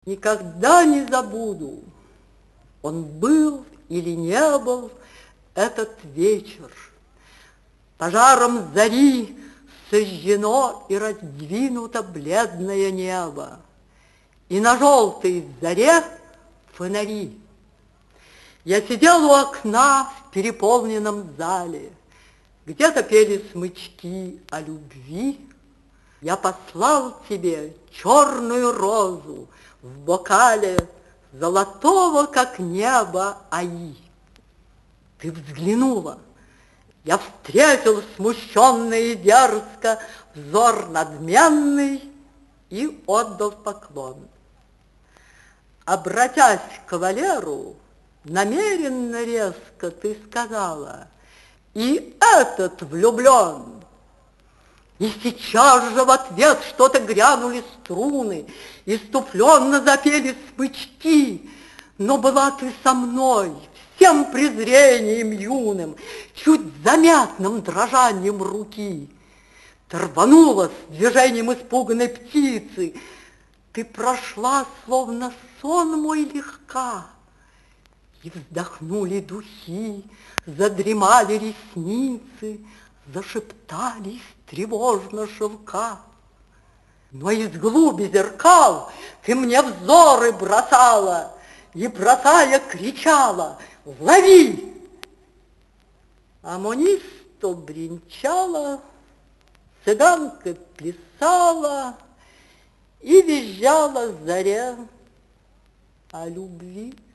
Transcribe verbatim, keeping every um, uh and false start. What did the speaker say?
Никогда не забуду, он был или не был этот вечер. Пожаром зари сожжено и раздвинуто бледное небо, и на желтой заре фонари. Я сидел у окна в переполненном зале, где-то пели смычки о любви. Я послал тебе черную розу в бокале золотого, как небо, аи. Ты взглянула, я встретил смущенно и дерзко взор надменный и отдал поклон. Обратясь к кавалеру, намеренно резко ты сказала: и этот влюблен. И сейчас же в ответ что-то грянули струны, иступленно запели смычки. Но была ты со мной, всем презрением юным, чуть заметным дрожанием руки. Ты рванула с движением испуганной птицы. Ты прошла, словно сон мой, легка. И вздохнули духи, задремали ресницы, зашептались тревожно шелка. Но из глуби зеркал ты мне взоры бросала и, бросая, кричала: лови! Амонисто бренчала, цыганка плясала и визжала заре о любви.